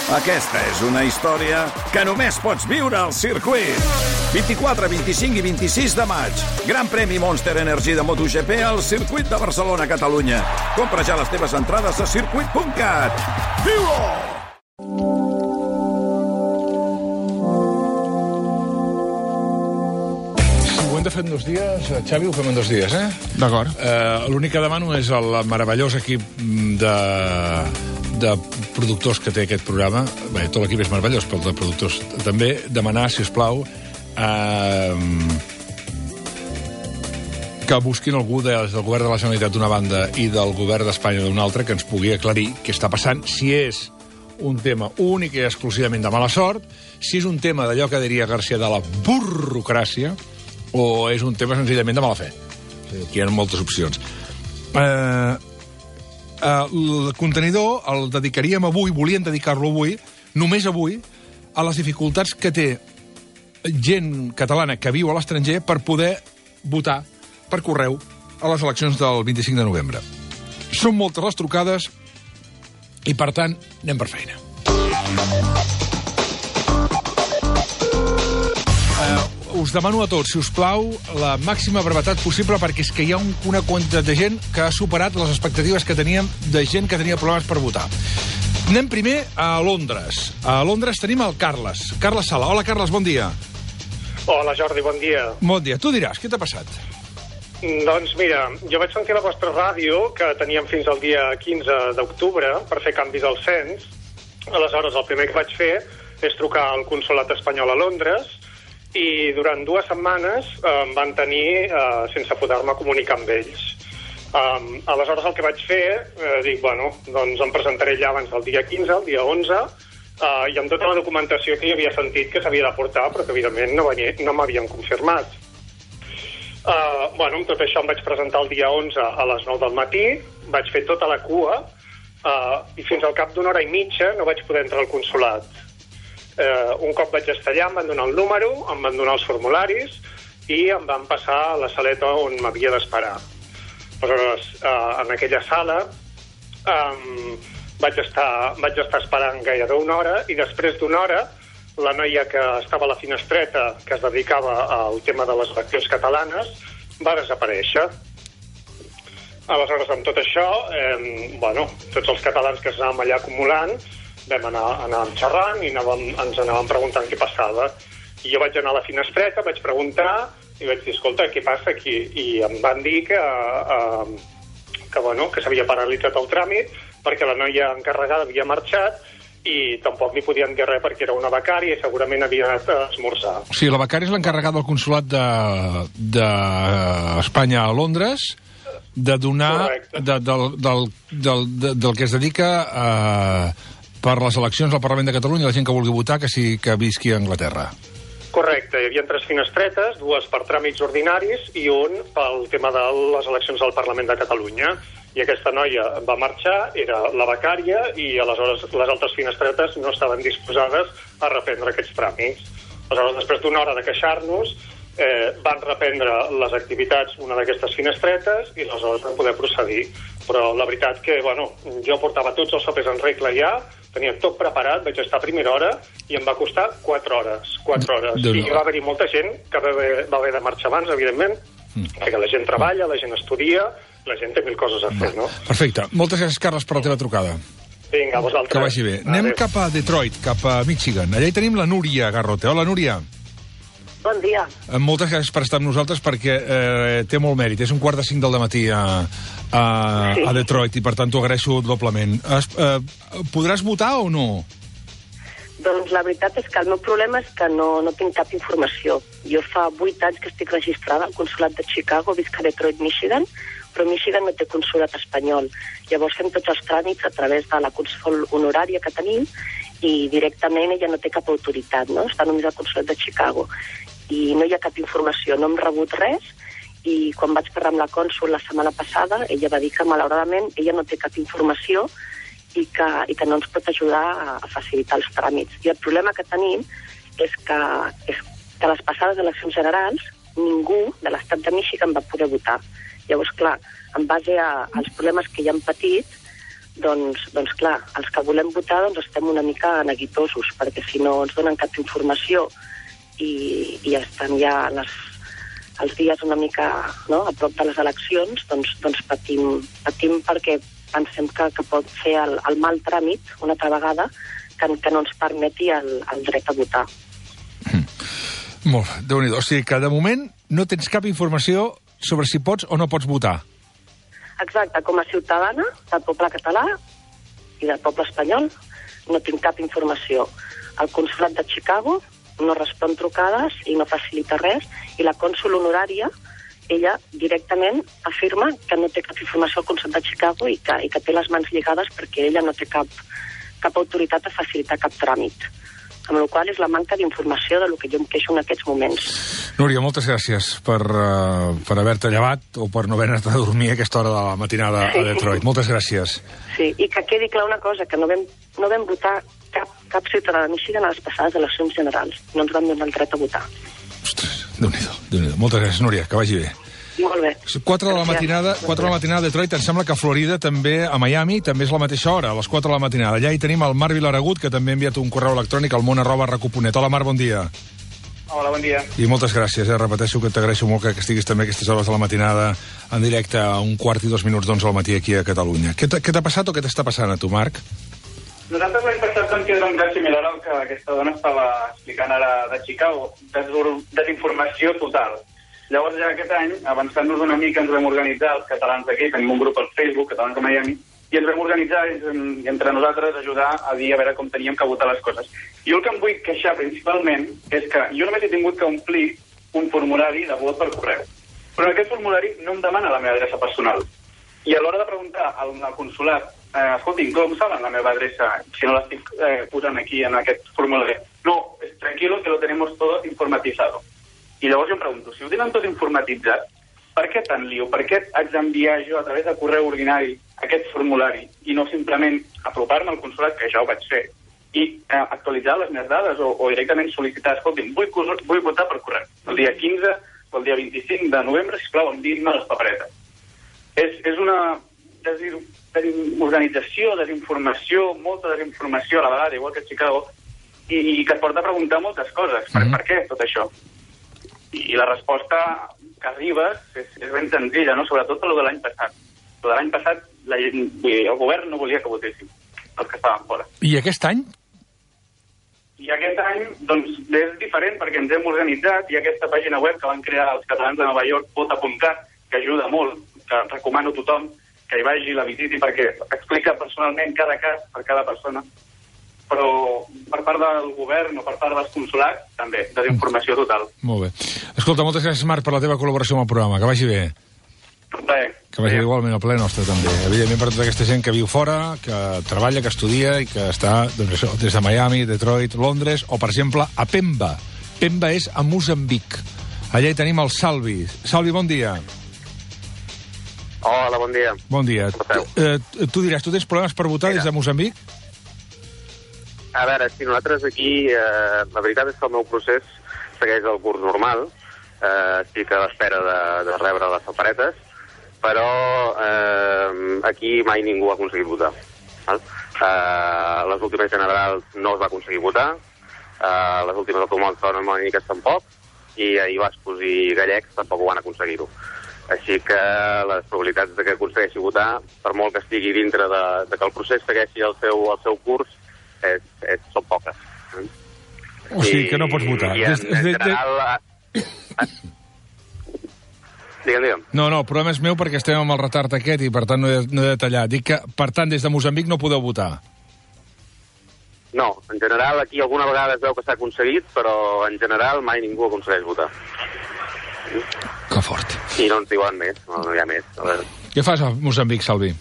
Aquesta és una història que només pots viure al circuit. 24, 25 i 26 de maig. Gran premi Monster Energy de MotoGP al circuit de Barcelona, Catalunya. Compra ja les teves entrades a circuit.cat. Viu-ho! Ho hem de fer en 2 dies, Xavi, ho fem en 2 dies, eh? D'acord. L'únic que demano és el meravellós equip de productors que té aquest programa. Bé, tot l'equip és meravellós, però el de productors també. Demanar, si us plau, que busquin algú del govern de la Generalitat d'una banda i del govern d'Espanya d'una altra que ens pugui aclarir què està passant, si és un tema únic i exclusivament de mala sort, si és un tema d'allò que diria García de la burocràcia, o és un tema senzillament de mala fe. Aquí hi ha moltes opcions. El contenidor el dedicaríem avui, volíem dedicar-lo avui, només avui, a les dificultats que té gent catalana que viu a l'estranger per poder votar per correu a les eleccions del 25 de novembre. Són moltes les trucades i, per tant, anem per feina. Us demano a tots, si us plau, la màxima brevetat possible, perquè és que hi ha una quantitat de gent que ha superat les expectatives que teníem de gent que tenia problemes per votar. Anem primer a Londres. A Londres tenim el Carles. Carles Sala. Hola, Carles, bon dia. Hola, Jordi, bon dia. Bon dia. Tu diràs, què t'ha passat? Doncs mira, jo vaig sentir la vostra ràdio, que teníem fins al dia 15 d'octubre, per fer canvis al cens. Aleshores, el primer que vaig fer és trucar al consolat espanyol a Londres, i durant 2 setmanes em van tenir sense poder-me comunicar amb ells. Aleshores el que vaig fer, dic, bueno, doncs em presentaré ja abans del dia 15, el dia 11, i amb tota la documentació que hi havia sentit que s'havia de portar, però que evidentment no m'havien confirmat. Bueno, amb tot això em vaig presentar el dia 11 a les 9 del matí, vaig fer tota la cua, i fins al cap d'una hora i mitja no vaig poder entrar al consolat. Un cop vaig estar allà, em van donar el número, em van donar els formularis i em van passar a la saleta on m'havia d'esperar. Aleshores, en aquella sala vaig estar esperant gairebé una hora, i després d'una hora la noia que estava a la finestreta, que es dedicava al tema de les eleccions catalanes, va desaparèixer. Aleshores, amb tot això, bueno, tots els catalans que estàvem allà acumulant, vam anar xerrant i ens anàvem preguntant què passava. I jo vaig anar a la finestreta, vaig preguntar i vaig dir, escolta, què passa aquí? I em van dir que s'havia paralitzat el tràmit perquè la noia encarregada havia marxat i tampoc li podien dir res perquè era una becària i segurament havia anat a esmorzar. O sigui, la becària és l'encarregada del consolat d'Espanya a Londres de donar del que es dedica per les eleccions al Parlament de Catalunya, la gent que vulgui votar, que visqui a Anglaterra. Correcte, hi havia 3 finestretes, 2 per tràmits ordinaris i un pel tema de les eleccions al Parlament de Catalunya. I aquesta noia va marxar, era la becària, i aleshores les altres finestretes no estaven disposades a reprendre aquests tràmits. Aleshores, després d'una hora de queixar-nos, van reprendre les activitats una d'aquestes finestretes i aleshores van poder procedir. Però la veritat que, bueno, jo portava tots els papers en regla ja, tenia tot preparat, vaig estar a primera hora i em va costar 4 hores. 4 hores. I va haver-hi molta gent que va haver de marxar abans, evidentment, perquè la gent treballa, la gent estudia, la gent té 1000 coses a fer, no? Perfecte. Moltes gràcies, Carles, per la teva trucada. Vinga, a vosaltres. Que vagi bé. Anem cap a Detroit, cap a Michigan. Allà hi tenim la Núria Garrote. Hola, Núria. Bon dia. Moltes gràcies per estar amb nosaltres, perquè té molt mèrit. És 4:45 del matí a Detroit i, per tant, t'ho agraeixo doblement. Podràs votar o no? Doncs la veritat és que el meu problema és que no tinc cap informació. Jo fa 8 anys que estic registrada al consolat de Chicago, visc a Detroit, Michigan, però Michigan no té consolat espanyol. Llavors fem tots els tràmits a través de la consol honorària que tenim i directament ella no té cap autoritat, no? Està només al consolat de Chicago. I no hi ha cap informació, no hem rebut res, i quan vaig parlar amb la cònsol la setmana passada, ella va dir que malauradament ella no té cap informació i que no ens pot ajudar a facilitar els tràmits. I el problema que tenim és que les passades eleccions generals ningú de l'estat de Michigan va poder votar. Llavors, clar, en base als problemes que ja han patit, doncs clar, els que volem votar estem una mica neguitosos, perquè si no ens donen cap informació i estan ja els dies una mica a prop de les eleccions, doncs patim perquè pensem que pot fer el mal tràmit una altra vegada que no ens permeti el dret a votar. Molt bé, Déu-n'hi-do. O sigui que de moment no tens cap informació sobre si pots o no pots votar. Exacte, com a ciutadana del poble català i del poble espanyol no tinc cap informació. El consolat de Chicago no respon trucades i no facilita res, i la cònsol honorària, ella directament afirma que no té cap informació al consolat de Chicago i que té les mans lligades perquè ella no té cap autoritat a facilitar cap tràmit. Amb la qual és la manca d'informació del que jo em queixo en aquests moments. Núria, moltes gràcies per haver-te llevat o per no haver-te a dormir a aquesta hora de la matinada a Detroit. Moltes gràcies. Sí, i que quedi clar una cosa, que no vam votar cap ciutadà de Michigan a les passades eleccions generals. No ens van donar el dret a votar. Ostres, Déu-n'hi-do. Moltes gràcies, Núria, que vagi bé. Molt bé. 4 de la matinada a Detroit. Em sembla que a Florida també, a Miami, també és la mateixa hora, a les 4 de la matinada. Allà hi tenim el Marc Vilaragut, que també ha enviat un correu electrònic al món@recu.net. Hola, Marc, bon dia. Hola, bon dia. I moltes gràcies, repeteixo que t'agraeixo molt que estiguis també a aquestes hores de la matinada en directe a 1:15 d'onze al matí aquí a Catalunya. Què t'ha passat o què t'està passant a tu, Marc? Nosaltres l'any passat vam tindre un cas similar al que aquesta dona estava explicant ara de Chicago. Desinformació total. Llavors, ja aquest any, avançant-nos una mica, ens vam organitzar, els catalans d'aquí, tenim un grup al Facebook, Catalans de Miami, i ens vam organitzar i entre nosaltres ajudar a dir a veure com teníem que votar les coses. Jo el que em vull queixar principalment és que jo només he tingut que omplir un formulari de vot per correu. Però en aquest formulari no em demana la meva adreça personal. I a l'hora de preguntar al consolat, escolti, com saben la meva adreça si no l'estic posant aquí en aquest formulari? No, tranquilo, que lo tenemos todo informatizado. I llavors jo em pregunto, si ho tenen tot informatitzat, per què tant lío? Per què haig d'enviar jo a través de correu ordinari aquest formulari i no simplement apropar-me al consolat, que ja ho vaig fer, i actualitzar les meves dades o directament sol·licitar, escolti'm, vull votar per correu. El dia 15 o el dia 25 de novembre, sisplau, enviïn-me les paperetes. És una desorganització, desinformació, molta desinformació a la vegada, igual que a Chicago, i que et porta a preguntar moltes coses. Per què tot això? I la resposta que arribes és ben senzilla, no? Sobretot per de l'any passat. De l'any passat el govern no volia que votéssim, els que estaven fora. I aquest any? I aquest any, doncs, és diferent perquè ens hem organitzat. Hi ha aquesta pàgina web que van crear els catalans de Nova York, Vota.cat, que ajuda molt, que recomano a tothom que hi vagi, la visiti, perquè explica personalment cada cas per cada persona. Però per part del govern o per part dels consolats, també, desinformació total. Molt bé. Escolta, moltes gràcies, Marc, per la teva col·laboració amb el programa. Que vagi bé. Bé. Que vagi igualment al ple nostre, també. Evidentment, per tota aquesta gent que viu fora, que treballa, que estudia i que està, doncs això, des de Miami, Detroit, Londres, o, per exemple, a Pemba. Pemba és a Moçambic. Allà hi tenim el Salvi. Salvi, bon dia. Hola, bon dia. Bon dia. Tu diràs, tu tens problemes per votar des de Moçambic? A veure, si nosaltres aquí, la veritat és que el meu procés segueix el curs normal, estic a l'espera de rebre les paperetes, però aquí mai ningú ha aconseguit votar. Les últimes generals no es va aconseguir votar, les últimes autonòmiques tampoc, i ahir Bascos i Gallecs tampoc ho van aconseguir-ho. Així que les probabilitats de que aconsegueixi votar, per molt que estigui dintre de que el procés segueixi el seu curs, són poques. O sigui que no pots votar. I en general... Digue'm. No, el problema és meu perquè estem amb el retard aquest i per tant no he de tallar. Dic que, per tant, des de Moçambic no podeu votar. No, en general aquí alguna vegada es veu que s'ha aconseguit, però en general mai ningú aconsegueix votar. Que fort. I no ens diuen més, no hi ha més. Què fas a Moçambic, Salvi?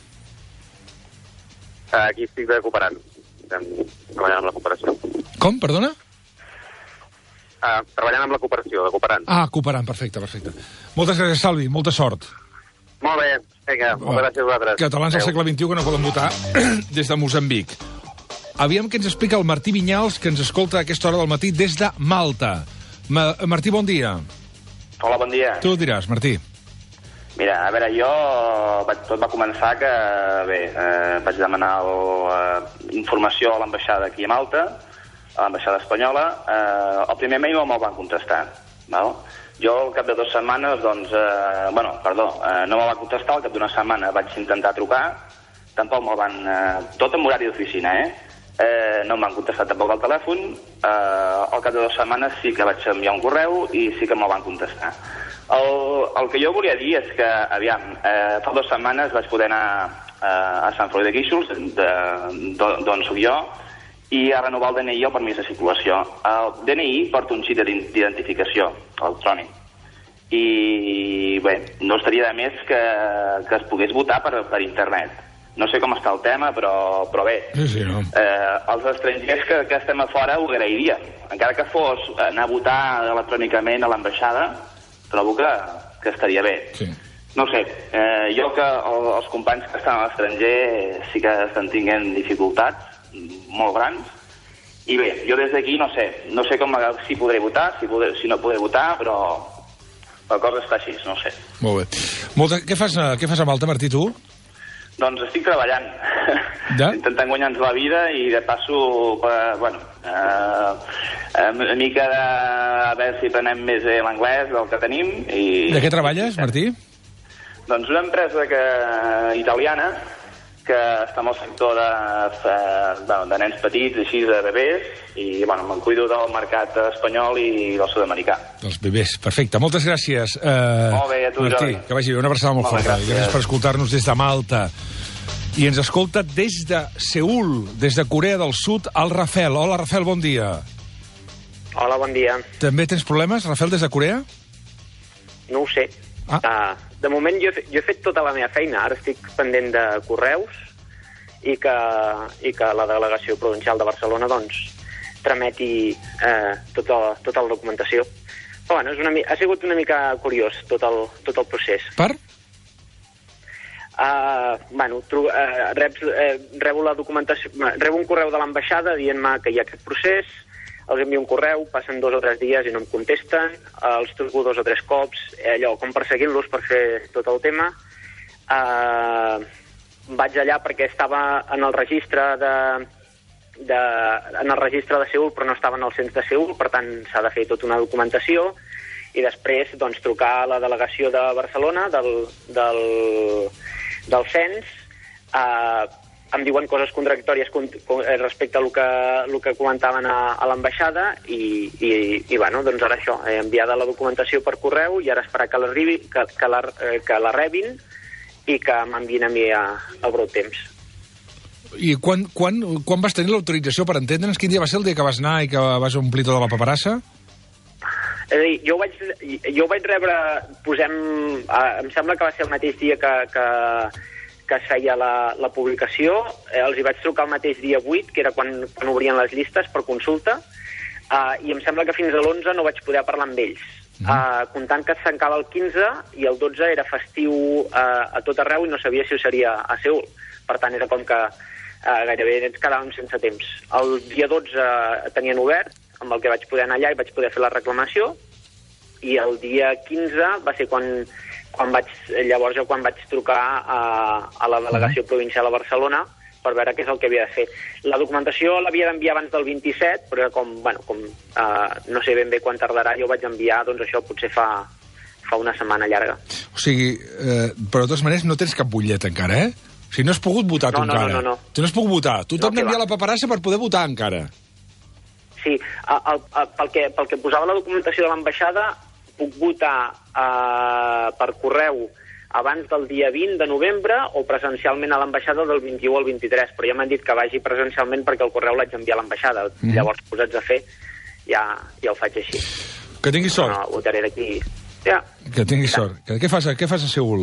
Aquí estic cooperant. Treballant amb la cooperació. Com, perdona? Treballant amb la cooperació, de cooperant. Cooperant, perfecte. Moltes gràcies, Salvi, molta sort. Molt bé, vinga, moltes gràcies a vosaltres. Catalans al segle XXI que no poden votar des de Moçambic. Aviam què ens explica el Martí Vinyals, que ens escolta a aquesta hora del matí des de Malta. Martí, bon dia. Hola, bon dia. Tu ho diràs, Martí. Mira, a veure, tot va començar que, vaig demanar informació a l'ambaixada aquí a Malta, a l'ambaixada espanyola. El primer mail no me'l van contestar, val? Jo al cap de 2 setmanes, no me'l van contestar, al cap d'una setmana vaig intentar trucar, tampoc me'l van... tot en horari d'oficina, no em van contestar tampoc al telèfon. Al cap de 2 setmanes sí que vaig enviar un correu i sí que me'l van contestar. El que jo volia dir és que, aviam, fa 2 setmanes vaig poder anar a Sant Feliu de Guíxols, d'on soc jo, i a renovar el DNI o permís de circulació. El DNI porta un xip d'identificació electrònic. I, bé, no estaria de més que es pogués votar per internet. No sé com està el tema, però bé. Sí, no. Els estrangers que estem a fora ho agrairíem. Encara que fos anar a votar electrònicament a l'ambaixada, trobo que estaria bé. Sí. No sé, jo que els companys que estan a l'estranger sí que estan tenint dificultats molt grans, i bé, jo des d'aquí no sé si podré votar, si no podré votar, però la cosa està així, no sé. Molt bé. Què fas a Malta, Martí, tu? Doncs estic treballant, intentant guanyar-nos la vida i de passo, una mica a veure si aprenem més l'anglès del que tenim. De què treballes, Martí? Doncs una empresa italiana que està en el sector de nens petits, així, de bebès, i me'n cuido del mercat espanyol i del sud-americà. Dels bebès, perfecte. Moltes gràcies, molt bé, a tu, Martí, que vagi bé. Una abraçada molt forta. Gràcies per escoltar-nos des de Malta. I ens escolta des de Seül, des de Corea del Sud, el Rafel. Hola, Rafel, bon dia. Hola, bon dia. També tens problemes, Rafel, des de Corea? No ho sé. De moment jo he fet tota la meva feina, ara estic pendent de correus i que la delegació provincial de Barcelona trameti tota la documentació. Però ha sigut una mica curiós tot el procés. Per? Rebo la documentació, rebo un correu de l'ambaixada dient-me que hi ha aquest procés, els envio un correu, passen 2 o 3 dies i no em contesten, els truco 2 o 3 cops, allò, com perseguint-los per fer tot el tema. Vaig allà perquè estava en el registre de Seül, però no estava en el cens de Seül, per tant s'ha de fer tota una documentació, i després trucar a la delegació de Barcelona del cens. Em diuen coses contradictòries respecte a el que comentaven a l'ambaixada i ara això, he enviat la documentació per correu i ara esperar que la rebin i que m'enviïn a mi a breu temps. I quan vas tenir l'autorització per entendre'ns? Quin dia va ser el dia que vas anar i que vas omplir tota la paperassa? És a dir, jo vaig rebre, em sembla que va ser el mateix dia que es feia la publicació, els hi vaig trucar el mateix dia 8, que era quan obrien les llistes per consulta, i em sembla que fins a l'11 no vaig poder parlar amb ells. Comptant que es tancava el 15 i el 12 era festiu a tot arreu i no sabia si ho seria a Seül. Per tant, era com que gairebé ens quedàvem sense temps. El dia 12 tenien obert, amb el que vaig poder anar allà i vaig poder fer la reclamació, i el dia 15 va ser quan vaig trucar a la delegació provincial a Barcelona per veure què és el que havia de fer. La documentació l'havia d'enviar abans del 27, però era no sé ben bé quan tardarà, jo vaig enviar, això potser fa una setmana llarga. O sigui, però de totes maneres no tens cap butllet encara, eh? O sigui, no has pogut votar tu encara. No. Tu no has pogut votar. Tu t'has d'enviar la paperassa per poder votar encara. Sí, pel que posava la documentació de l'ambaixada, puc votar per correu abans del dia 20 de novembre o presencialment a l'ambaixada del 21 al 23, però ja m'han dit que vagi presencialment perquè el correu l'haig d'enviar a l'ambaixada. Llavors, posats a fer, ja ho faig així. Que tinguis sort. No, votaré d'aquí. Ja. Que tinguis sort. Què fas a Seül?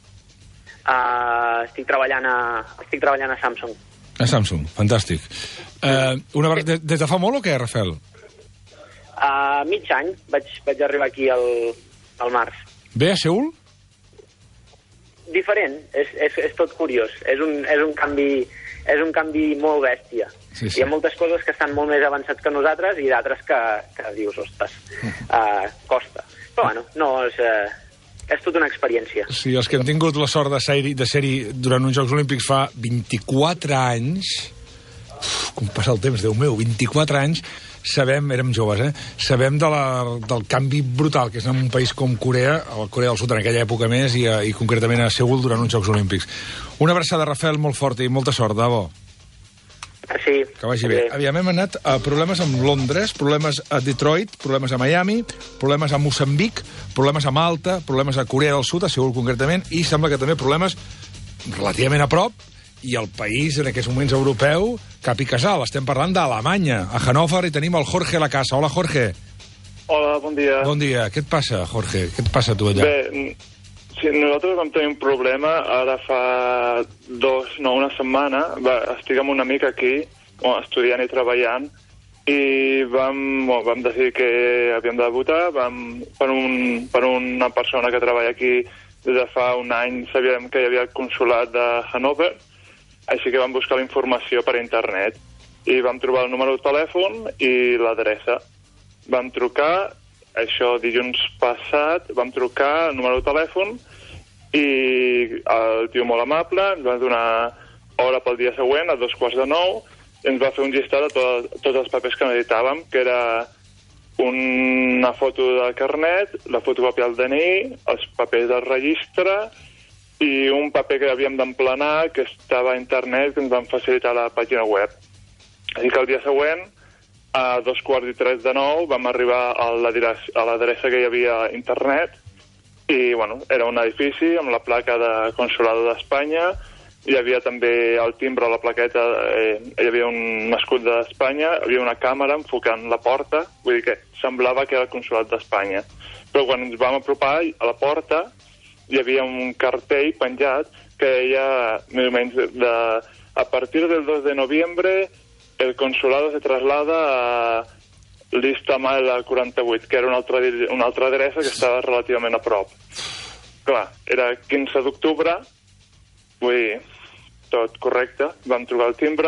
Estic treballant a Samsung. A Samsung, fantàstic. Des de fa molt o què, Rafel? Mig any vaig arribar aquí al març. Bé a Seül? Diferent, és tot curiós. És un canvi molt bèstia. Sí. Hi ha moltes coses que estan molt més avançats que nosaltres i d'altres que dius, ostres, costa. Però no és... és tota una experiència. Sí, els que hem tingut la sort de ser-hi durant uns Jocs Olímpics fa 24 anys, com passa el temps, Déu meu, 24 anys, sabem, érem joves, sabem del canvi brutal que és en un país com Corea, el Corea del Sud en aquella època més, i concretament a Seül durant uns Jocs Olímpics. Una abraçada, Rafael, molt forta i molta sort, de bo. Sí. Que vagi bé. Aviam, hem anat a problemes amb Londres, problemes a Detroit, problemes a Miami, problemes a Moçambic, problemes a Malta, problemes a Corea del Sud, a Seül concretament, i sembla que també problemes relativament a prop, i el país en aquests moments europeu, cap i casal. Estem parlant d'Alemanya. A Hannover hi tenim el Jorge a la casa. Hola, Jorge. Hola, bon dia. Bon dia. Què et passa, Jorge? Què et passa a tu allà? Bé, sí, nosaltres vam tenir un problema ara fa una setmana. Estic amb un amic aquí, estudiant i treballant, i vam decidir que havíem de votar. Per una persona que treballa aquí des de fa un any sabíem que hi havia el consolat de Hannover, així que vam buscar la informació per internet i vam trobar el número de telèfon i l'adreça. Vam trucar, això dilluns passat, vam trucar el número de telèfon i el tio molt amable ens va donar hora pel dia següent, a 8:45, i ens va fer un llistat de tots els papers que necessitàvem, que era una foto del carnet, la fotocòpia del DNI, els papers del registre i un paper que havíem d'emplenar que estava a internet, que ens van facilitar a la pàgina web. Així que el dia següent, a 8:45, vam arribar a l'adreça que hi havia a internet i, bueno, era un edifici amb la placa de Consulado d'Espanya, hi havia també el timbre, la plaqueta, hi havia un escut d'Espanya, hi havia una càmera enfocant la porta, vull dir que semblava que era el Consolat d'Espanya. Però quan ens vam apropar a la porta hi havia un cartell penjat que deia, més o menys, a partir del 2 de noviembre el consulado se traslada a Lista Mala 48, que era una altra adreça que estava relativament a prop. Clar, era 15 d'octubre, vull dir, tot correcte, vam trucar al timbre,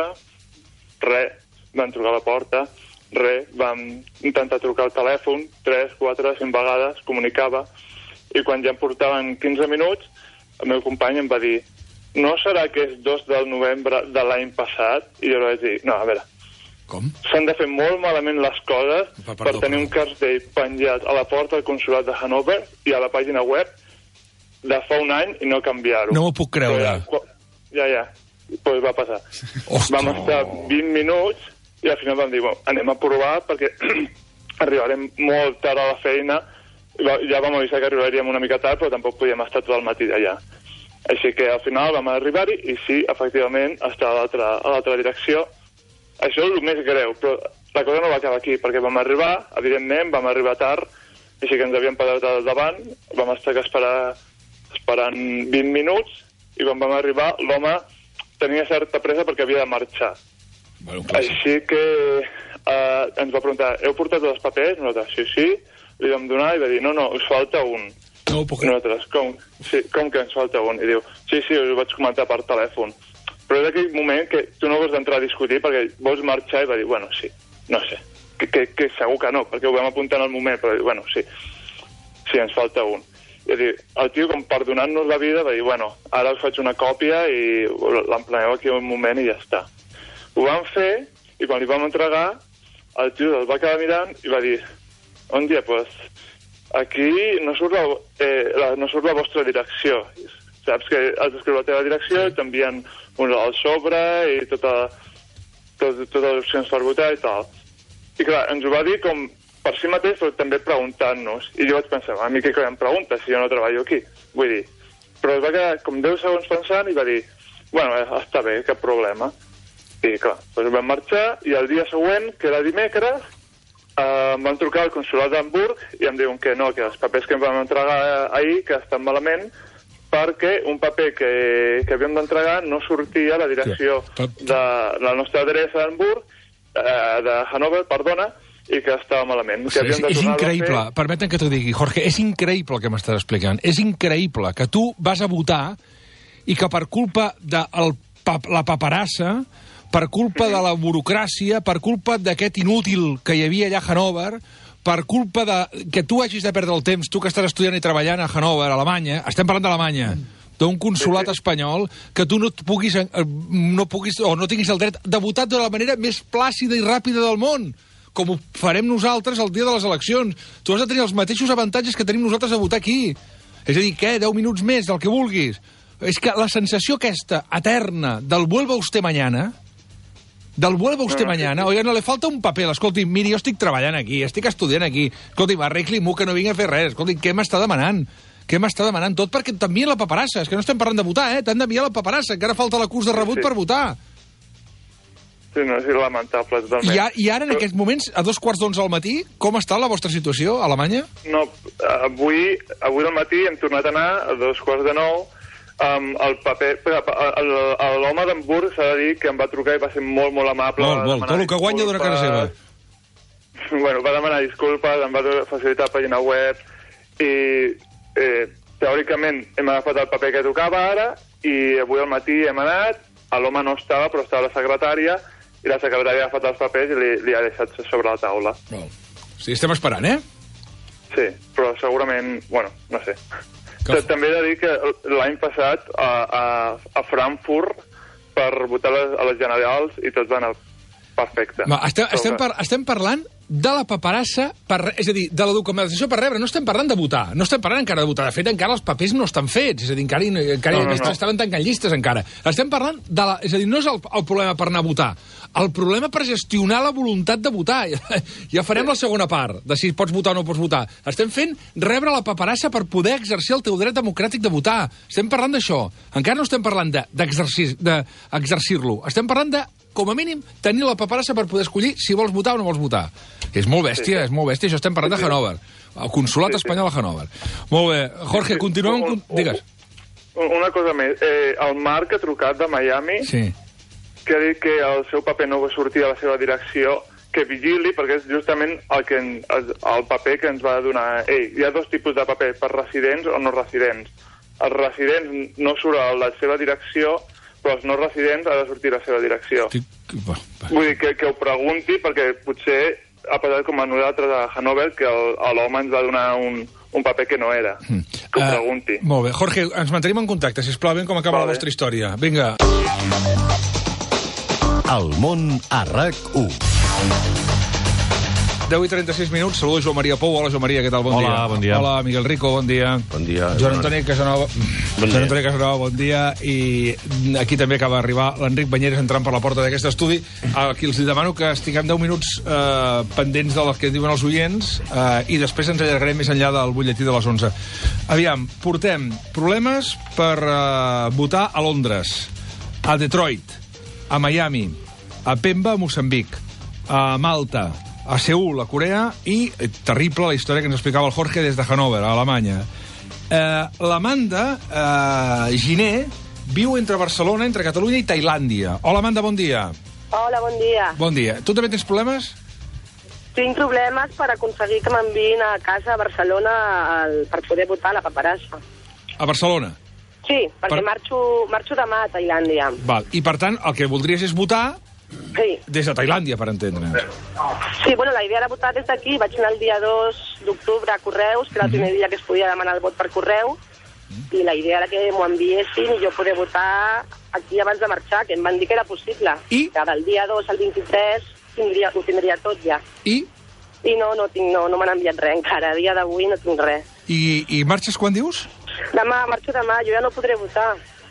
vam trucar a la porta, vam intentar trucar al telèfon, 3, 4, 5 vegades, comunicava, i quan ja em portaven 15 minuts, el meu company em va dir, no serà que és 2 de novembre de l'any passat? I jo li vaig dir, no, a veure, com? S'han de fer molt malament les coses per tenir un cartell penjat a la porta del consolat de Hannover i a la pàgina web de fa un any i no canviar-ho. No m'ho puc creure. Ja. Pues va passar. Ostres. Vam estar 20 minuts i al final vam dir, bueno, anem a provar perquè arribarem molt tard a la feina. Ja vam avisar que arribaríem una mica tard, però tampoc podíem estar tot el matí allà. Així que al final vam arribar-hi i sí, efectivament, està a l'altra direcció. Això és el més greu, però la cosa no va acabar aquí, perquè vam arribar, evidentment, vam arribar tard, així que ens havíem parat al davant, vam estar esperant 20 minuts, i quan vam arribar, l'home tenia certa pressa perquè havia de marxar. Bueno, així que ens va preguntar, heu portat tots els papers? Nosaltres, sí, li vam donar i va dir, no, us falta un. No ho puc creure. Nosaltres, com que ens falta un? I diu, sí, ho vaig comentar per telèfon. Però és aquell moment que tu no vols entrar a discutir perquè vols marxar i va dir, bueno, sí, no sé, que segur que no, perquè ho vam apuntar en el moment, però bueno, sí, ens falta un. I el tio, com perdonant-nos la vida, va dir, bueno, ara us faig una còpia i l'empleneu aquí un moment i ja està. Ho vam fer i quan li vam entregar, el tio el va quedar mirant i va dir, on dia, pues, aquí no surt la vostra direcció. Saps que has d'escriure la teva direcció i t'envien el sobre i totes les opcions per votar i tal. I clar, ens ho va dir com per si mateix, però també preguntant-nos. I jo vaig pensar, a mi què em pregunta si jo no treballo aquí? Vull dir, però es va quedar com 10 segons pensant i va dir, bueno, està bé, cap problema. I clar, doncs vam marxar i el dia següent, que era dimecres, em van trucar al consolat d'Hamburg i em diuen que no, que els papers que em van entregar ahir, que estan malament, perquè un paper que havíem d'entregar no sortia a la direcció de la nostra adreça d'Hamburg, de Hannover, perdona, i que estava malament. Que és increïble, permeten que t'ho digui, Jorge, és increïble el que m'estàs explicant. És increïble que tu vas a votar i que per culpa de la paperassa, per culpa de la burocràcia, per culpa d'aquest inútil que hi havia allà a Hannover, per culpa que tu hagis de perdre el temps, tu que estàs estudiant i treballant a Hannover, a Alemanya, estem parlant d'Alemanya, d'un consulat espanyol, que tu no puguis o no tinguis el dret de votar de la manera més plàcida i ràpida del món, com ho farem nosaltres el dia de les eleccions. Tu has de tenir els mateixos avantatges que tenim nosaltres a votar aquí. És a dir, què? 10 minuts més, del que vulguis. És que la sensació aquesta eterna del vuelva usted mañana... oiga, no, le falta un paper. Escolti, miri, jo estic treballant aquí, estic estudiant aquí. Escolti, arregli-m'ho que no vinc a fer res. Escolti, què m'està demanant? Què m'està demanant? Tot perquè t'envien la paperassa. És que no estem parlant de votar, T'han d'enviar la paperassa. Encara falta l'acús de rebut per votar. Sí, no, és lamentable, totalment. I ara, en aquests moments, a 2:45 al matí, com està la vostra situació a Alemanya? No, avui al matí hem tornat a anar a 8:45. El paper... L'home d'Hamburg s'ha de dir que em va trucar i va ser molt, molt amable. Molt. Tot el que guanya d'una cara seva. Bueno, va demanar disculpes, em va facilitar la pàgina web i teòricament hem agafat el paper que tocava ara i avui al matí hem anat, l'home no estava, però estava la secretària i la secretària ha agafat els papers i li ha deixat sobre la taula. Sí, estem esperant, Sí, però segurament... Bueno, no sé. També he de dir que l'any passat a Frankfurt per votar a les generals i tots van anar perfecte. Estem parlant de la paperassa, és a dir, de la documentació per rebre. No estem parlant de votar, no estem parlant encara de votar. De fet, encara els papers no estan fets, és a dir, encara estaven tancant llistes encara. Estem parlant de és a dir, no és el problema per anar a votar, el problema per gestionar la voluntat de votar. Ja farem la segona part, de si pots votar o no pots votar. Estem fent rebre la paperassa per poder exercir el teu dret democràtic de votar. Estem parlant d'això. Encara no estem parlant d'exercir-lo. Estem parlant de, com a mínim, tenir la paperassa per poder escollir si vols votar o no vols votar. És molt bèstia, és molt bèstia. Això estem parlant de Hannover. El consulat espanyol a Hannover. Molt bé. Jorge, continuem... Digues. Una cosa més. El Marc ha trucat de Miami, que ha dit que el seu paper no va sortir a la seva direcció, que vigili, perquè és justament el paper que ens va donar ell. Hi ha dos tipus de paper, per residents o no residents. Els residents no surt a la seva direcció, però els no residents ha de sortir a la seva direcció. Vull dir que ho pregunti, perquè potser ha passat com a nosaltres a Hannover, que l'home ens va donar un paper que no era. Que ho pregunti. Molt bé. Jorge, ens mantenim en contacte, sisplau, ben com acaba la vostra història. Vinga. El món a RAC1. 10:36 minuts, saludo Joan Maria Pou. Hola, Joan Maria, què tal? Bon dia. Hola, bon dia. Hola, Miguel Rico, bon dia. Bon dia. Joan Antoni Casanova, bon dia. I aquí també acaba d'arribar l'Enric Banyeres entrant per la porta d'aquest estudi. Aquí els demano que estiguem 10 minuts pendents de les que diuen els oients i després ens allargarem més enllà del butlletí de les 11. Aviam, portem problemes per votar a Londres, a Detroit, a Miami, a Pemba, a Moçambic, a Malta, a Seül, a Corea, i terrible la història que ens explicava el Jorge des de Hannover, a Alemanya. L'Amanda Giné viu entre Barcelona, entre Catalunya i Tailàndia. Hola, Amanda, bon dia. Hola, bon dia. Bon dia. Tu també tens problemes? Tinc problemes per aconseguir que m'enviïn a casa a Barcelona per poder votar la paperassa. A Barcelona? Sí, perquè marxo demà a Tailàndia. Val. I, per tant, el que voldries és votar des de Tailàndia, per entendre'ns. Sí, bueno, la idea era votar des d'aquí. Vaig anar el dia 2 d'octubre a Correus, que era el primer dia que es podia demanar el vot per correu, i la idea era que m'ho enviessin i jo poder votar aquí abans de marxar, que em van dir que era possible. I? Que del dia 2 al 23 ho tindria tot ja. I? I no m'han enviat res encara. A dia d'avui no tinc res. I marxes quan dius? Marxo demà, jo ja no podré votar.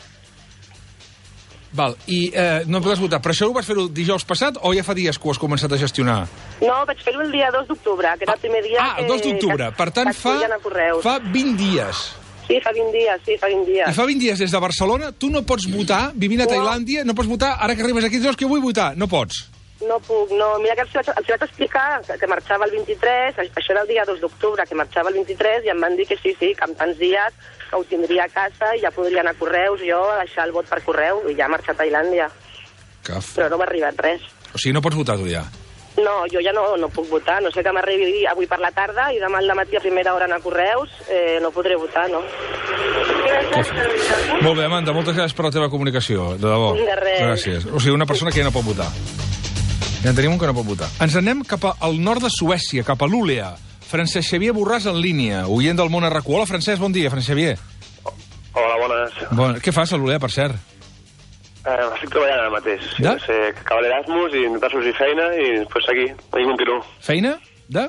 Val, i no podràs votar. Però això ho vas fer-ho dijous passat o ja fa dies que ho has començat a gestionar? No, vaig fer-ho el dia 2 d'octubre, que era el primer dia el 2 d'octubre. Per tant, fa 20 dies. Sí, fa 20 dies, sí, fa 20 dies. I fa 20 dies des de Barcelona, tu no pots votar, vivint a Tailàndia, no pots votar, ara que arribes aquí, dius que vull votar, no pots. No puc, no. Mira que els vaig explicar que marxava el 23, això era el dia 2 d'octubre, que marxava el 23, i em van dir que sí, que amb tants dies que ho tindria a casa i ja podria anar a Correus, jo a deixar el vot per correu i ja marxar a Tailàndia. Però no m'ha arribat res. O sigui, no pots votar tu ja? No, jo ja no puc votar. No sé que m'arribi avui per la tarda i demà al matí a primera hora anar a Correus, no podré votar, no. Molt bé, Amanda, moltes gràcies per la teva comunicació, de debò. De res. Gràcies. O sigui, una persona que ja no pot votar. Ja en tenim un que no pot votar. Ens anem cap al nord de Suècia, cap a l'Úlea. Francesc Xavier Borràs en línia, oient del món a RAC1. Hola, Francesc, bon dia, Francesc Xavier. Hola, bones. Què fas a l'Úlea, per cert? Estic treballant ara mateix. De? Acabar l'Erasmus i intentar sorgir feina i després seguir. Aquí continuo. Feina? De?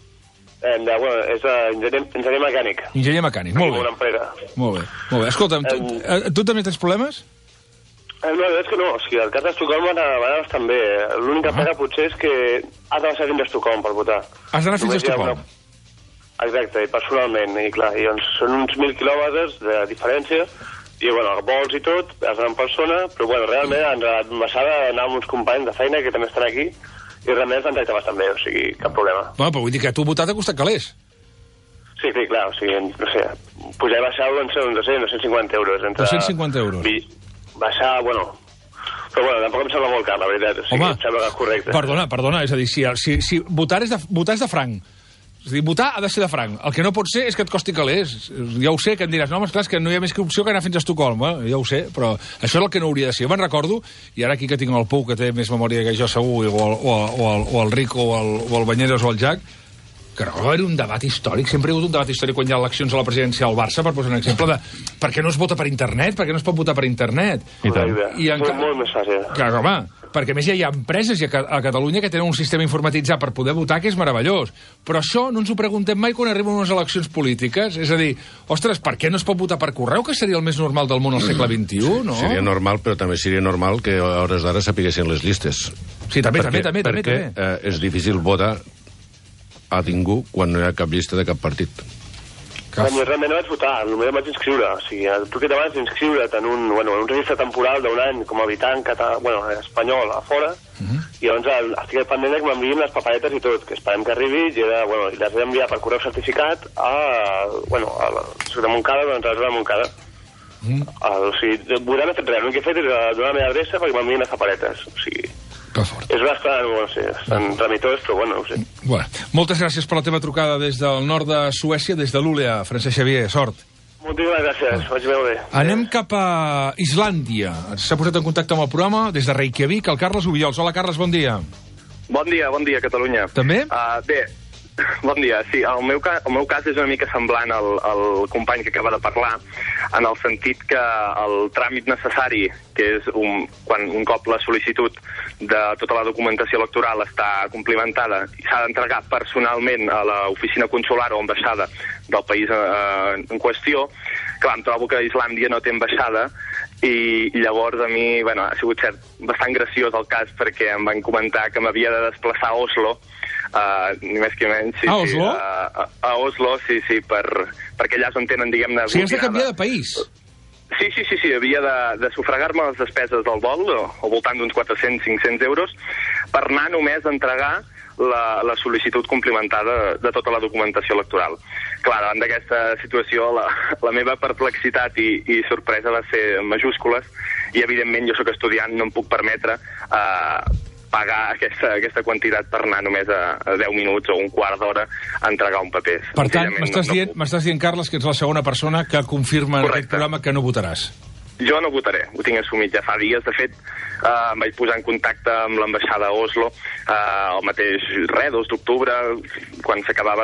És enginyer mecànic. Enginyer mecànic, molt bé. Una empresa. Molt bé. Escolta'm, tu també tens problemes? No, és que no. O sigui, el cas d'Estocolm a vegades també. L'única pega potser és que has de baixar fins a Estocolm per votar. Has d'anar fins a Estocolm? Exacte, i personalment. I clar, són uns 1.000 quilòmetres de diferència. I, bueno, vols i tot, has d'anar en persona, però, bueno, realment ens baixava d'anar amb uns companys de feina que també estan aquí i realment ens han tractat bastant bé, o sigui, cap problema. Bueno, però vull dir que tu votar t'ha costat calés. Sí, clar, o sigui, no sé, pujar i baixar no sé, 250 euros. 250 euros. Baixar, bueno... Però, bueno, tampoc em sembla molt car, la veritat, o sigui, em sembla que és correcte. Perdona, és a dir, si votar és de franc, és a dir, votar ha de ser de franc. El que no pot ser és que et costi calés. Ja ho sé, que em diràs, no, home, esclar, és que no hi ha més que opció que anar fins a Estocolm. Bueno, ja ho sé, però això és el que no hauria de ser. Jo me'n recordo, i ara aquí que tinc el Pou, que té més memòria que jo segur, o el Rico, o el Banyeres, o el Jack, que no va haver un debat històric, sempre hi ha hagut un debat històric quan hi ha eleccions a la presidència del Barça, per posar un exemple de per què no es vota per internet, per què no es pot votar per internet. És molt més fàcil. Clar, home, perquè més hi ha empreses a Catalunya que tenen un sistema informatitzat per poder votar que és meravellós. Però això no ens ho preguntem mai quan arriben unes eleccions polítiques. És a dir, ostres, per què no es pot votar per correu, que seria el més normal del món al segle XXI, no? Seria normal, però també seria normal que a hores d'ara sapiguessin les llistes. Sí, també. Perquè és difícil votar a ningú quan no hi ha cap llista de cap partit. Jo realment no vaig votar, només em vaig inscriure. O sigui, tu que t'abans d'inscriure't en un registre temporal d'un any com a habitant espanyol a fora, i llavors estic pendent que m'enviïn les paperetes i tot, que esperem que arribi, i les he d'enviar per correu certificat a la ciutat de Montcada, doncs a la zona de Montcada. O sigui, votar no he fet res, l'únic que he fet és donar la meva adreça perquè m'enviïn les paperetes. O sigui, és bastant, no sé, estan tramitós, però bueno, no sé. Bueno, moltes gràcies per la teva trucada des del nord de Suècia, des de l'Úlea, Francesc Xavier, sort. Moltíssimes gràcies, vaig veure bé. Anem cap a Islàndia. S'ha posat en contacte amb el programa des de Reykjavik, el Carles Obiols. Hola, Carles, bon dia. Bon dia, Catalunya. També? Bé, bon dia. Sí, el meu cas és una mica semblant al company que acaba de parlar, en el sentit que el tràmit necessari, que és quan un cop la sol·licitud de tota la documentació electoral està complimentada i s'ha d'entregar personalment a l'oficina consular o ambaixada del país en qüestió, clar, em trobo que Islàndia no té ambaixada i llavors a mi, ha sigut bastant graciós el cas perquè em van comentar que m'havia de desplaçar a Oslo, ni més que menys. A Oslo? A Oslo, sí, perquè allà és on tenen, diguem-ne... O sigui, has de canviar de país? Sí, havia de sufragar-me les despeses del vol, al voltant d'uns 400-500 euros, per anar només a entregar la sol·licitud complimentada de tota la documentació electoral. Clar, davant d'aquesta situació, la meva perplexitat i sorpresa va ser majúscules i, evidentment, jo sóc estudiant, no em puc permetre pagar aquesta quantitat per anar només a 10 minuts o un quart d'hora a entregar un paper. Per tant, m'estàs dient, Carles, que ets la segona persona que confirma en aquest programa que no votaràs. Jo no votaré, ho tinc assumit ja fa dies. De fet, em vaig posar en contacte amb l'ambaixada a Oslo el mateix 2 d'octubre, quan s'acabava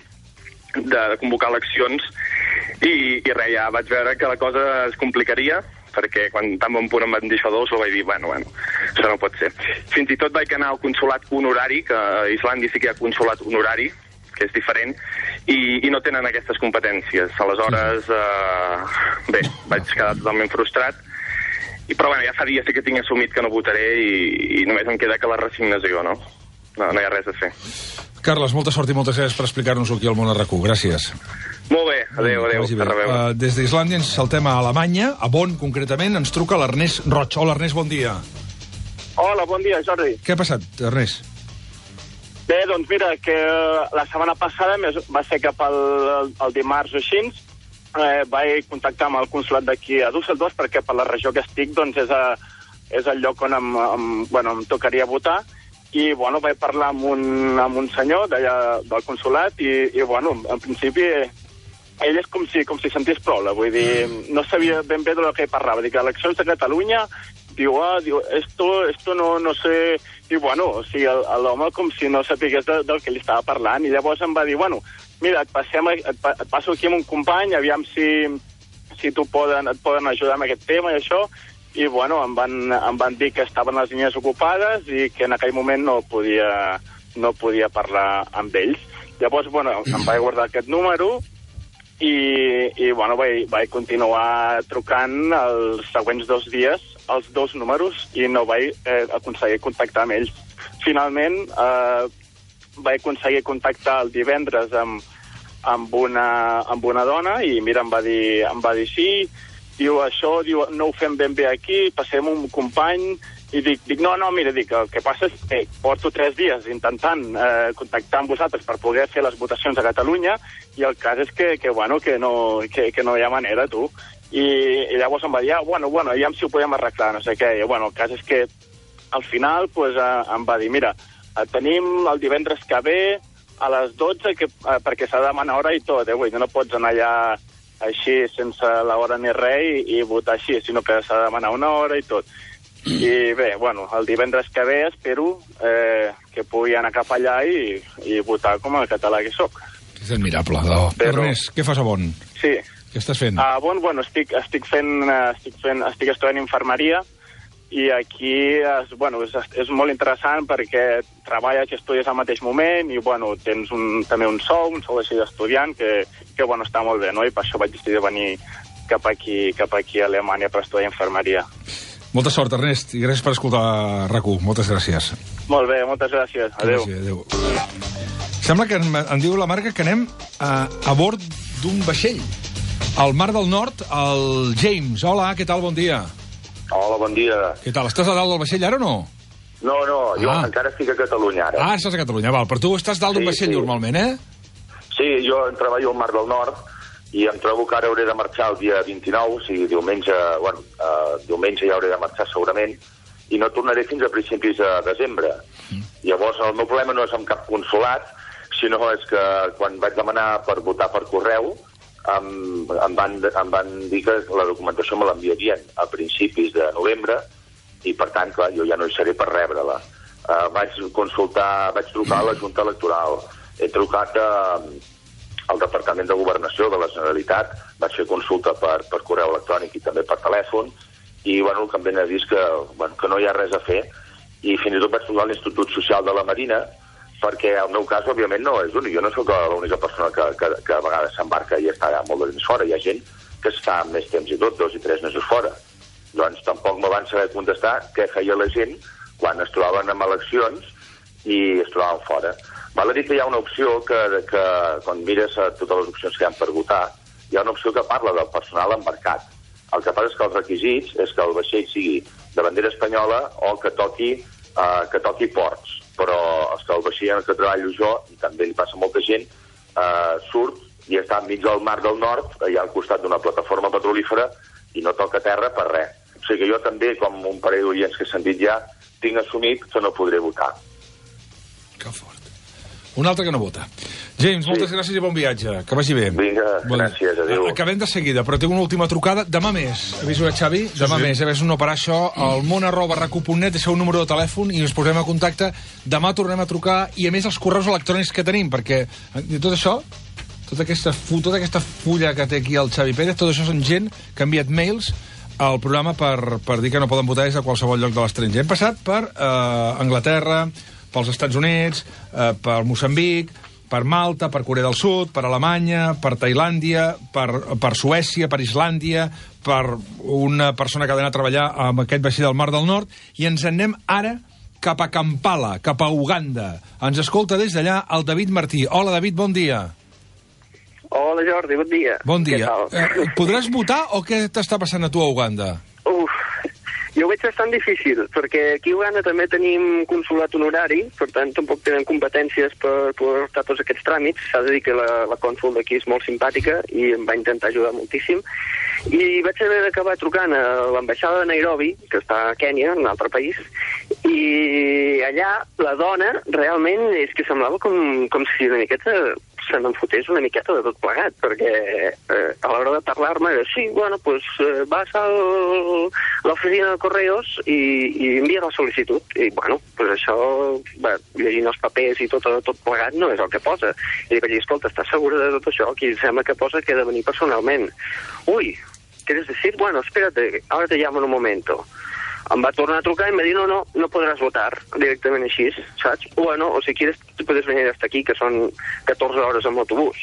de convocar eleccions, i res, ja vaig veure que la cosa es complicaria, perquè quan tan bon punt em van dir això d'Oslo vaig dir, bueno, això no pot ser. Fins i tot vaig anar al consulat honorari, que a Islàndia sí que hi ha consulat honorari, que és diferent, i no tenen aquestes competències. Aleshores, bé, vaig quedar totalment frustrat, però ja fa dies que tinc assumit que no votaré i només em queda que la resignació, no? No hi ha res a fer. Carles, molta sort i moltes gràcies per explicar-nos-ho aquí al Món a RAC1. Gràcies. Molt bé, adéu. Des d'Islàndia ens saltem a Alemanya, a Bonn concretament, ens truca l'Ernest Roig. Hola, Ernest, bon dia. Hola, bon dia, Jordi. Què ha passat, Ernest? Bé, doncs mira, que la setmana passada, va ser cap al dimarts o així, vaig contactar amb el consulat d'aquí a Düsseldorf, perquè per la regió que estic, doncs és el lloc on em tocaria votar, i vaig parlar amb un senyor d'allà del consulat i en principi ell és com si sentís prou, vull dir, no sabia ben bé del que parlava, dic, eleccions de Catalunya, diu, esto no sé... I, bueno, o sigui, l'home com si no sapigués del que li estava parlant, i llavors em va dir, bueno, mira, et passo aquí amb un company, aviam si et poden ajudar amb aquest tema i això, i, bueno, em van dir que estaven les línies ocupades i que en aquell moment no podia parlar amb ells. Llavors, bueno, em vaig guardar aquest número i bueno, vaig continuar trucant els següents 2 dies els 2 números i no vaig aconseguir contactar amb ells. Finalment, vaig aconseguir contactar el divendres amb una dona i, mira, em va dir sí, diu, no ho fem ben bé aquí, passem un company, i dic, no, mira, el que passa és que porto 3 dies intentant contactar amb vosaltres per poder fer les votacions a Catalunya i el cas és que no hi ha manera, tu. I llavors em va dir, bueno, aviam si ho podem arreglar, no sé què. I, bueno, el cas és que al final pues, em va dir, mira, tenim el divendres que ve a les 12 perquè s'ha de demanar hora i tot, vull dir, no pots anar allà així sense l'hora ni res i votar així, sinó que s'ha de demanar una hora i tot. I bé, bueno, el divendres que ve espero que pugui anar cap allà i votar com a català que soc. És admirable. Ernest, què fas a Bonn? Sí. Què estàs fent? Bueno, estic estudiant infermeria i aquí és molt interessant perquè treballes i estudies al mateix moment i bueno, tens també un sou així d'estudiant que bueno, està molt bé, no? I per això vaig decidir venir cap aquí a Alemanya per estudiar infermeria. Molta sort, Ernest, i gràcies per escoltar RAC1. Moltes gràcies. Molt bé, moltes gràcies. Adéu. Adéu. Sembla que em diu la Marga que anem a bord d'un vaixell. Al Mar del Nord, el James. Hola, què tal? Bon dia. Hola, bon dia. Què tal? Estàs a dalt del vaixell ara o no? No, jo encara estic a Catalunya ara. Estàs a Catalunya, val. Però tu estàs dalt d'un vaixell normalment, Sí, jo treballo al Mar del Nord i em trobo que ara hauré de marxar el dia 29, o sigui, diumenge ja hauré de marxar segurament, i no tornaré fins a principis de desembre. Llavors, el meu problema no és amb cap consolat, sinó és que quan vaig demanar per votar per correu, em van dir que la documentació me l'enviarien a principis de novembre i, per tant, clar, jo ja no hi seré per rebre-la. Vaig trucar a la Junta Electoral, he trucat al Departament de Governació de la Generalitat, vaig fer consulta per correu electrònic i també per telèfon, i bueno, el que em ven a dir és que no hi ha res a fer, i fins i tot vaig trucar a l'Institut Social de la Marina, perquè el meu cas, òbviament, no és únic. Jo no sóc l'única persona que a vegades s'embarca i està molt de temps fora. Hi ha gent que està més temps i tot, 2 i 3 mesos fora. Doncs tampoc me van saber contestar què feia la gent quan es trobaven en eleccions i es trobaven fora. Val a dir que hi ha una opció que quan mires totes les opcions que hi ha per votar, hi ha una opció que parla del personal embarcat. El que passa és que els requisits és que el vaixell sigui de bandera espanyola o que toqui ports. Però el vaixell en el que treballo jo, i també li passa a molta gent, surt i està enmig del Mar del Nord, allà al costat d'una plataforma petrolífera, i no toca terra per res. O sigui que jo també, com un parell d'oients que he sentit ja, tinc assumit que no podré votar. Que fort. Un altre que no vota. James, moltes gràcies i bon viatge. Que vagi bé. Vinga, gràcies, adéu. Acabem de seguida, però tinc una última trucada. Demà més. He vist, Xavi? Demà més. He vist no parar això. Al món@rac1.net, deixeu un número de telèfon i ens posem a contacte. Demà tornem a trucar i, a més, els correus electrònics que tenim, perquè tot això, tota aquesta fulla que té aquí el Xavi Pérez, tot això són gent que ha enviat mails al programa per dir que no poden votar des de qualsevol lloc de l'estranger. Hem passat per Anglaterra, pels Estats Units, per Moçambic, per Malta, per Corea del Sud, per Alemanya, per Tailàndia, per Suècia, per Islàndia, per una persona que ha d'anar a treballar amb aquest vaixell del Mar del Nord, i ens en anem ara cap a Kampala, cap a Uganda. Ens escolta des d'allà el David Martí. Hola, David, bon dia. Hola, Jordi, bon dia. Bon dia. Podràs votar o què t'està passant a tu a Uganda? Jo ho veig bastant difícil, perquè aquí a Uganda també tenim consolat honorari, per tant tampoc tenen competències per portar tots aquests tràmits. S'ha de dir que la cònsol d'aquí és molt simpàtica i em va intentar ajudar moltíssim. I vaig haver d'acabar trucant a l'ambaixada de Nairobi, que està a Kènia, un altre país, i allà la dona realment és que semblava com si una miqueta se n'enfotés una miqueta de tot plegat, perquè a l'hora de parlar-me era, sí, bueno, pues vas a l'oficina de correos i envia la sol·licitud. I, bueno, pues això, llegint els papers i tot plegat no és el que posa. I vaig dir, escolta, estàs segura de tot això? Aquí sembla que posa que he de venir personalment. Ui, ¿quieres decir? Bueno, espérate, ahora te llamo en un momento. Em va tornar a trucar i em va dir, no podràs votar directament així, saps? Bueno, o si quieres, tu puedes venir hasta aquí, que són 14 hores amb l'autobús.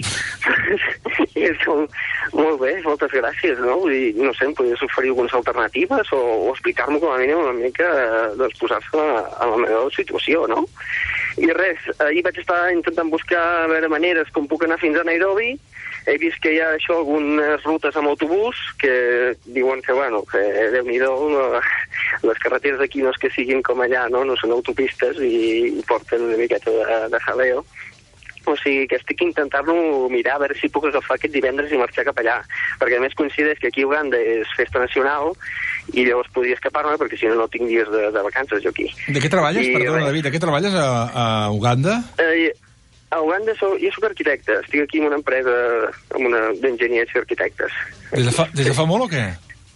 I és com, molt bé, moltes gràcies, no? Vull dir, no sé, em podies oferir algunes alternatives o explicar-me com a mínim una mica, doncs, posar-se a la meva situació, no? I res, ahir vaig estar intentant buscar a veure maneres com puc anar fins a Nairobi. He vist que hi ha això, algunes rutes amb autobús que diuen que, bueno, que Déu-n'hi-do, les carreteres d'aquí no és que siguin com allà, no són autopistes i porten una miqueta de jaleo. O sigui que estic intentant-lo mirar a veure si puc agafar aquest divendres i marxar cap allà, perquè a més coincideix que aquí a Uganda és festa nacional i llavors podria escapar-me perquè si no tinc dies de vacances jo aquí. De què treballes, perdona, David, de què treballes a Uganda? A Uganda jo soc arquitecte, estic aquí en una empresa d'enginyers i arquitectes. Des de fa molt o què?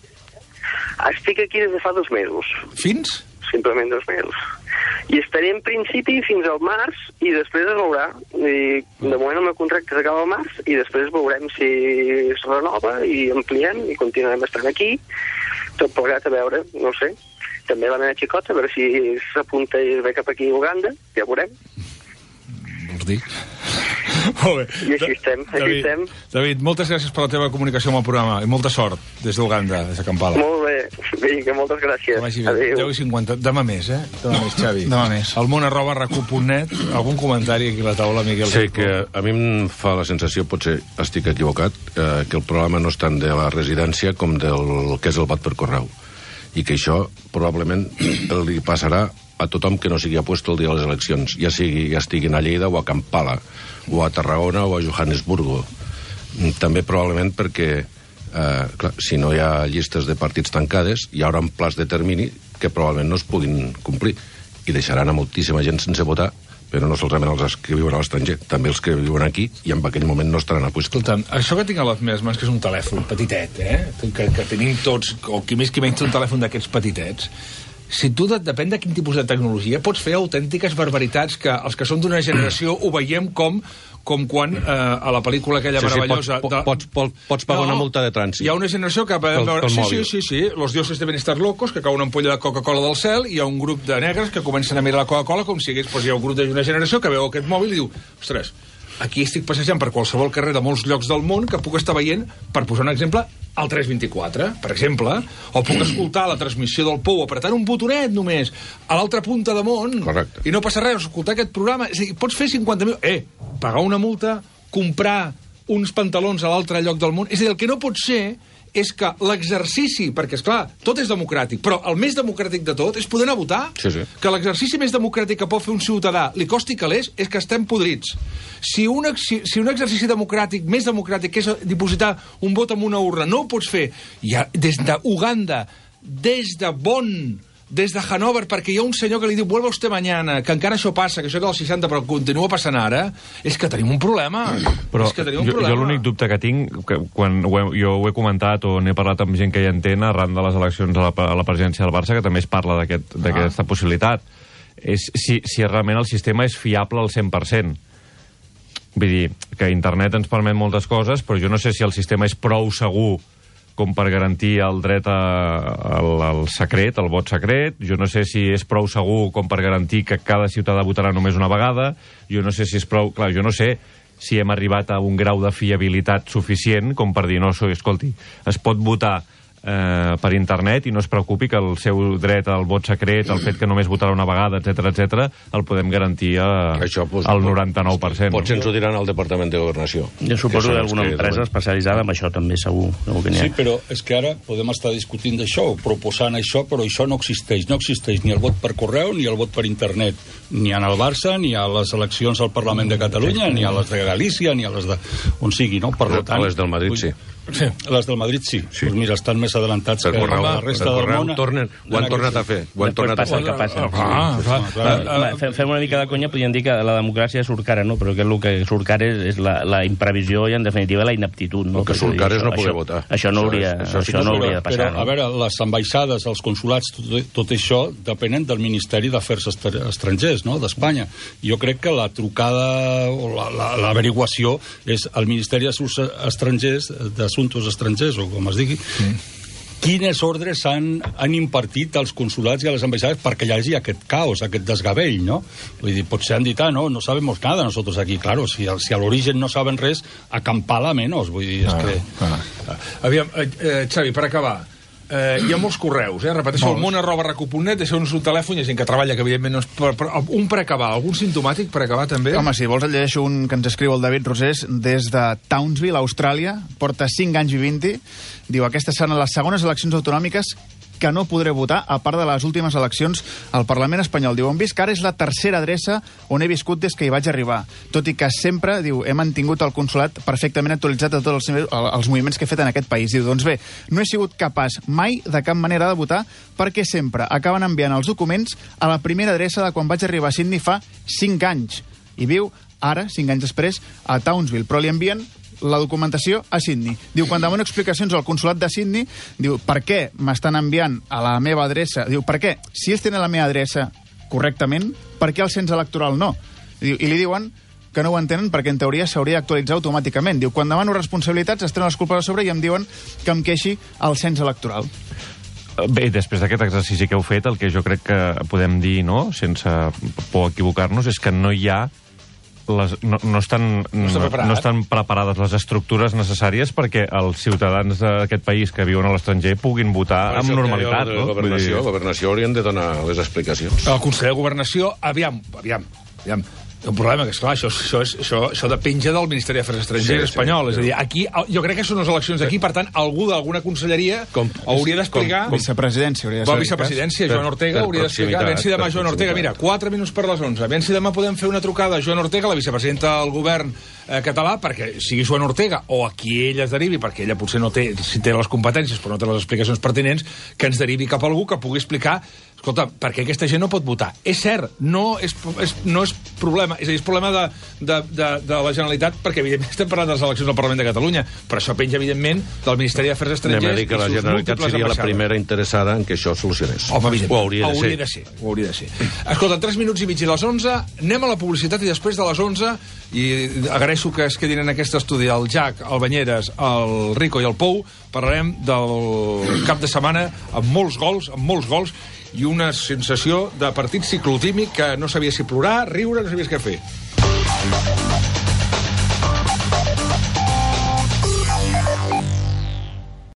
Estic aquí des de fa 2 mesos. Fins? Simplement 2 mesos. I estaré en principi fins al març i després es veurà. I de moment el meu contracte s'acaba al març i després veurem si es renova i ampliem i continuem estant aquí. Tot plegat a veure, no sé. També la meva xicota, a veure si s'apunta i ve cap aquí a Uganda, ja veurem. Vols dir? Molt bé. I així estem. David, moltes gràcies per la teva comunicació amb el programa i molta sort des d'Uganda, des de Kampala. Molt bé. Vinga, moltes gràcies. Adéu. 10:50. Demà més, Demà més, Xavi. Demà més. almon@racu.net. Algun comentari aquí a la taula, Miguel? Sí, que a mi em fa la sensació, potser estic equivocat, que el problema no és tant de la residència com del que és el vot per correu. I que això probablement li passarà a tothom que no sigui apuesto el dia de les eleccions, ja estiguin a Lleida o a Kampala, o a Tarragona o a Johannesburgo. També probablement perquè, clar, si no hi ha llistes de partits tancades, hi haurà plans de termini que probablement no es puguin complir i deixaran a moltíssima gent sense votar, però no solament els que viuen a l'estranger, també els que viuen aquí i en aquell moment no estaran a puesto. Escolta'm, això que tinc a les meves mans, que és un telèfon petitet, que tenim tots, o qui més qui menys un telèfon d'aquests petitets, si tu, depèn de quin tipus de tecnologia, pots fer autèntiques barbaritats que els que són d'una generació ho veiem com quan a la pel·lícula aquella meravellosa... Pots pagar una multa de trànsit. Hi ha una generació que... Sí, los dioses deben estar locos, que cau una ampolla de Coca-Cola del cel, i hi ha un grup de negres que comencen a mirar la Coca-Cola com si hagués... Hi ha un grup d'una generació que veu aquest mòbil i diu, ostres, aquí estic passejant per qualsevol carrer de molts llocs del món que puc estar veient, per posar un exemple, al 324, per exemple, o puc escoltar la transmissió del Pou apretant un botonet només a l'altra punta de món. Correcte. I no passa res, escoltar aquest programa. És a dir, pots fer 50.000... pagar una multa, comprar uns pantalons a l'altre lloc del món... És a dir, el que no pot ser és que l'exercici, perquè, esclar, tot és democràtic, però el més democràtic de tot és poder anar a votar. Sí. Que l'exercici més democràtic que pot fer un ciutadà li costi calés és que estem podrits. Si un exercici democràtic, més democràtic, que és dipositar un vot en una urna, no ho pots fer ja des d'Uganda, des de Bonn, des de Hannover, perquè hi ha un senyor que li diu vuelva usted mañana, que encara això passa, que això és dels 60 però continua passant ara, és que tenim un problema. Però jo l'únic dubte que tinc, que quan jo ho he comentat o n'he parlat amb gent que hi entén arran de les eleccions a la presidència del Barça, que també es parla d'aquesta possibilitat, és si realment el sistema és fiable al 100%. Vull dir, que internet ens permet moltes coses, però jo no sé si el sistema és prou segur com per garantir el dret al secret, al vot secret. Jo no sé si és prou segur com per garantir que cada ciutadà votarà només una vegada. Jo no sé si és prou... Clar, jo no sé si hem arribat a un grau de fiabilitat suficient com per dir, no, escolti, es pot votar per internet i no es preocupi que el seu dret al vot secret, el fet que només votarà una vegada, etc, el podem garantir al 99%. Potser ens ho diran al Departament de Governació. Jo suposo que alguna empresa especialitzada amb això també segur que n'hi ha. Sí, però és que ara podem estar discutint d'això, proposant això, però això no existeix. No existeix ni el vot per correu ni el vot per internet. Ni en el Barça, ni a les eleccions al Parlament de Catalunya, ni a les de Galícia, ni a les de... on sigui, no? Per tant, a les del Madrid, sí. Sí. Les del Madrid sí. Pues mira, estan més adelantats que la resta del món. Ho han tornat a fer. Passa el que passa. Fem una mica de conya, podríem dir que la democràcia surt cara, no? Però que el que surt cara és la imprevisió i, en definitiva, la ineptitud. El que surt cara és no poder votar. Això no hauria de passar. Però, a veure, les ambaixades, els consulats, tot això depenen del Ministeri d'Afers Estrangers, no?, d'Espanya. Jo crec que la trucada o l'averiguació és el Ministeri d'Assumptes Estrangers, o com es digui, quines ordres han impartit als consulats i a les ambaixades perquè hi hagi aquest caos, aquest desgavell, no? Vull dir, potser han dit, no sabemos nada nosotros aquí. Claro, si a l'origen no saben res, acampar-la menys. Vull dir, és que... Aviam, Xavi, per acabar, hi ha molts correus, repeteixo, el món@racu.net, deixeu-nos un telèfon, hi ha gent que treballa, que evidentment no és... Un per acabar, algun simptomàtic per acabar també? Home, si vols et llegeixo un que ens escriu el David Rosés des de Townsville, Austràlia, porta 5 anys i 20, diu, aquestes seran les segones eleccions autonòmiques que no podré votar, a part de les últimes eleccions al Parlament espanyol. Diu, hem vist que ara és la tercera adreça on he viscut des que hi vaig arribar. Tot i que sempre, diu, he mantingut el consolat perfectament actualitzat a tots els moviments que he fet en aquest país. Diu, doncs bé, no he sigut capaç mai de cap manera de votar perquè sempre acaben enviant els documents a la primera adreça de quan vaig arribar a Sydney fa 5 anys. I viu ara, 5 anys després, a Townsville, però li envien la documentació a Sydney. Diu, quan demano explicacions al consolat de Sydney, diu, per què m'estan enviant a la meva adreça? Diu, per què? Si ells tenen la meva adreça correctament, per què el cens electoral no? Diu, i li diuen que no ho entenen perquè en teoria s'hauria d'actualitzar automàticament. Diu, quan demano responsabilitats, es trenen les culpes a sobre i em diuen que em queixi al cens electoral. Bé, després d'aquest exercici que heu fet, el que jo crec que podem dir, no?, sense por equivocar-nos, és que no hi ha no estan preparades les estructures necessàries perquè els ciutadans d'aquest país que viuen a l'estranger puguin votar amb normalitat. Governació haurien de donar les explicacions. El conseller de Governació, aviam. Un problema, que esclar, això depenge del Ministeri d'Afers Estrangers espanyol. És a dir, aquí, jo crec que són les eleccions aquí, per tant, algú d'alguna conselleria hauria d'explicar... Vicepresidència hauria de ser. Vicepresidència, Joan Ortega hauria d'explicar. Aviam si demà Joan Ortega, mira, 4 minuts per les 11. Aviam si demà podem fer una trucada a Joan Ortega, la vicepresidenta del govern català, perquè sigui Joan Ortega o a qui ella es derivi, perquè ella potser no té, si té les competències però no té les explicacions pertinents, que ens derivi cap a algú que pugui explicar, escolta, perquè aquesta gent no pot votar. És cert, no és problema, és a dir, és problema de la Generalitat, perquè evidentment estem parlant de les eleccions al Parlament de Catalunya, però això penja evidentment del Ministeri d'Afers Estrangers. Anem a dir que la Generalitat seria la primera interessada en que això solucionés. Home, ho hauria de ser. Escolta, 3 minuts i mig i les 11, anem a la publicitat i després de les 11, i agraeixo que es quedin en aquest estudi el Jack, el Banyeres, el Rico i el Pou, parlarem del cap de setmana amb molts gols, i una sensació de partit ciclotímic que no sabies si plorar, riure, no sabies què fer.